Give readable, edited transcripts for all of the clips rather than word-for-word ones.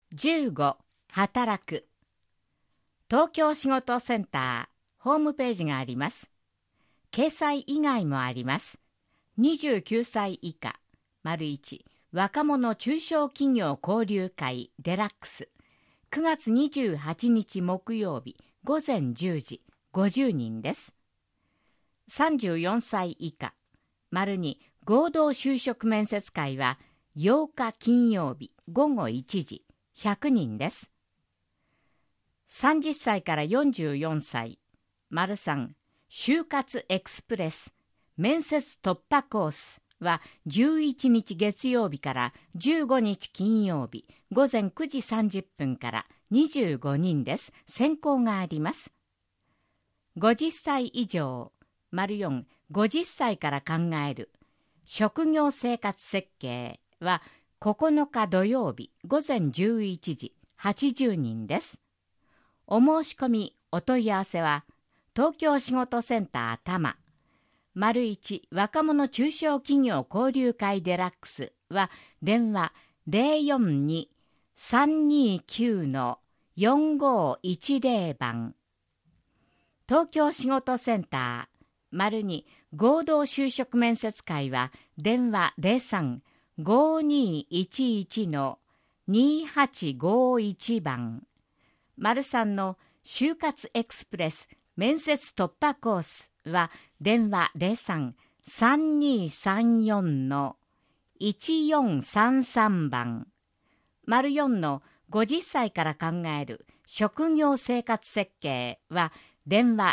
15働く。東京仕事センターホームページがあります。掲載以外もあります。29歳以下、1、若者中小企業交流会デラックス。9月28日木曜日午前10時、50人です。34歳以下、2、合同就職面接会は8日金曜日午後1時、100人です。30歳から44歳、3、就活エクスプレス面接突破コースは11日月曜日から15日金曜日午前9時30分から25人です。選考があります。50歳以上、4、50歳から考える職業生活設計は9日土曜日午前11時、80人です。お申し込み、お問い合わせは東京仕事センター多摩、1若者中小企業交流会デラックスは電話 042-329-4510 番。東京仕事センター、2合同就職面接会は電話 03-5211-2851 番。3の就活エクスプレス面接突破コースは電話 03-3234-1433 番。4の50歳から考える職業生活設計は電話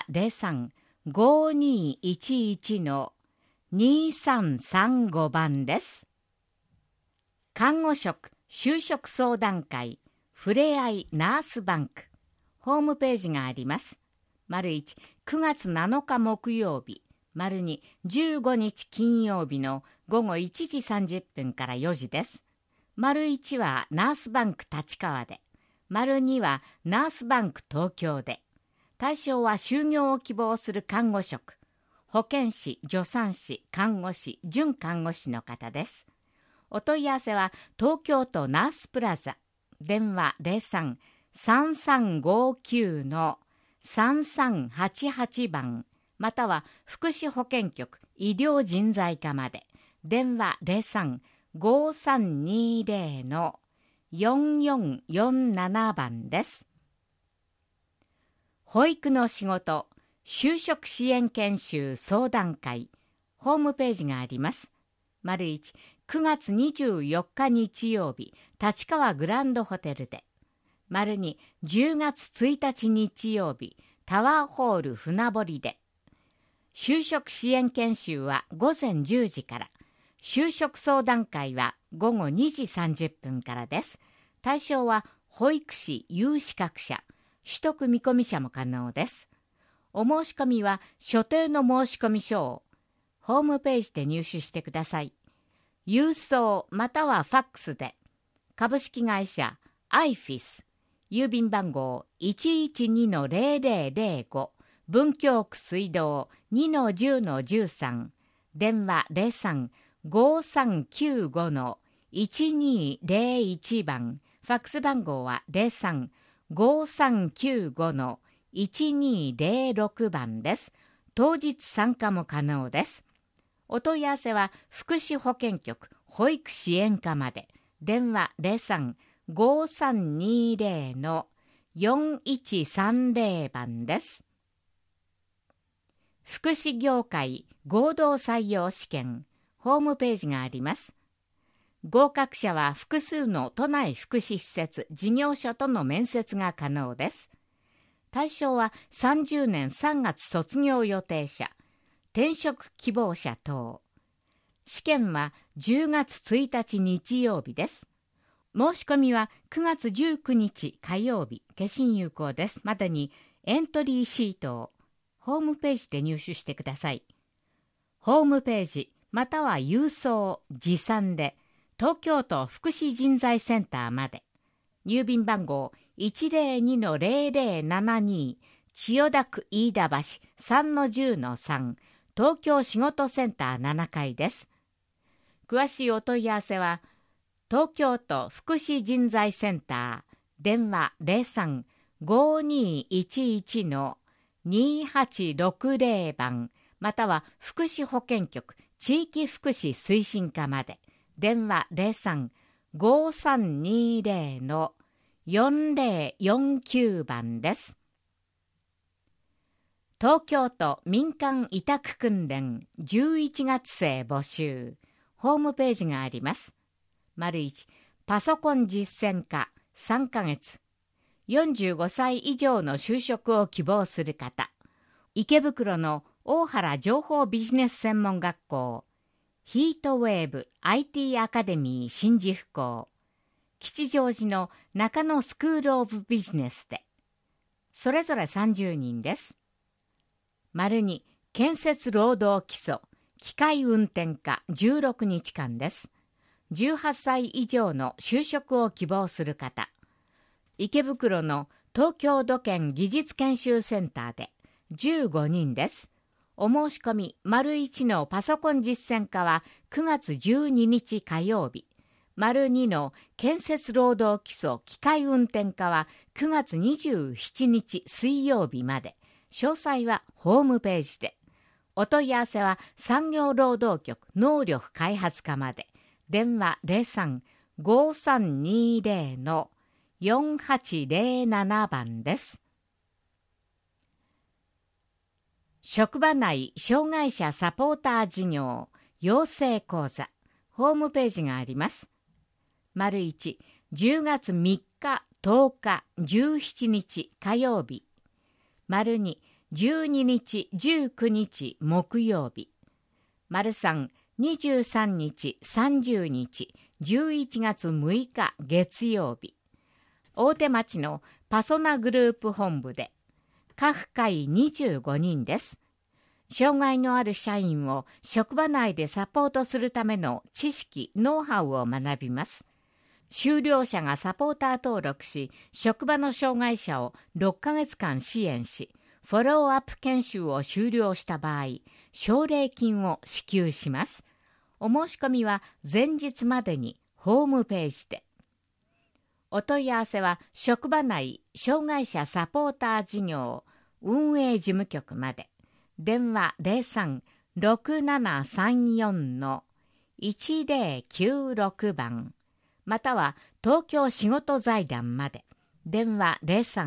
03-5211-2335 番です。看護職就職相談会ふれあいナースバンクホームページがあります。1、9月7日木曜日、2、15日金曜日の午後1時30分から4時です。1はナースバンク立川で、2はナースバンク東京で。対象は就業を希望する看護職、保健師、助産師、看護師、準看護師の方です。お問い合わせは東京都ナースプラザ、電話 03-3359-3388 番、または福祉保健局医療人材課まで、電話 03-5320-4447 番です。保育の仕事就職支援研修相談会ホームページがあります。1、9月24日日曜日立川グランドホテルで。2、10月1日日曜日タワーホール船堀で。就職支援研修は午前10時から、就職相談会は午後2時30分からです。対象は保育士有資格者、取得見込み者も可能です。お申し込みは所定の申し込み書をホームページで入手してください。郵送またはファックスで、株式会社アイフィス、郵便番号 112-0005 文京区水道 2-10-13 電話 03-5395-1201 番。ファックス番号は 03-5395-1206 番です。当日参加も可能です。お問い合わせは福祉保健局保育支援課まで、電話 03-5320-4130 番です。福祉業界合同採用試験ホームページがあります。合格者は複数の都内福祉施設事業所との面接が可能です。対象は30年3月卒業予定者、転職希望者等。試験は10月1日日曜日です。申し込みは9月19日火曜日、消印有効です。またにエントリーシートをホームページで入手してください。ホームページまたは郵送、持参で東京都福祉人材センターまで。郵便番号 102-0072 千代田区飯田橋 3-10-3 東京仕事センター7階です。詳しいお問い合わせは東京都福祉人材センター、電話03-5211-2860番、または福祉保健局地域福祉推進課まで、電話03-5320-4049番です。東京都民間委託訓練11月生募集、ホームページがあります。1、パソコン実践科3ヶ月、45歳以上の就職を希望する方、池袋の大原情報ビジネス専門学校、ヒートウェーブ IT アカデミー新宿校、吉祥寺の中野スクールオブビジネスで、それぞれ30人です。2、建設労働基礎機械運転科16日間です。18歳以上の就職を希望する方、池袋の東京土建技術研修センターで15人です。お申し込み1のパソコン実践科は9月12日火曜日、2の建設労働基礎機械運転科は9月27日水曜日まで。詳細はホームページで。お問い合わせは産業労働局能力開発課まで。電話03-5320-4807番です。職場内障害者サポーター事業養成講座、ホームページがあります。1、10月3日、10日、17日火曜日。2、12日、19日木曜日。3、23日、30日、11月6日月曜日。大手町のパソナグループ本部で、各回25人です。障害のある社員を職場内でサポートするための知識、ノウハウを学びます。修了者がサポーター登録し、職場の障害者を6ヶ月間支援し、フォローアップ研修を修了した場合、奨励金を支給します。お申し込みは前日までにホームページで。お問い合わせは職場内障害者サポーター事業運営事務局まで。電話03-6734-1096番、または東京仕事財団まで。電話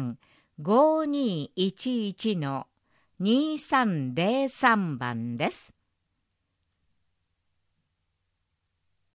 03-5211-2303番です。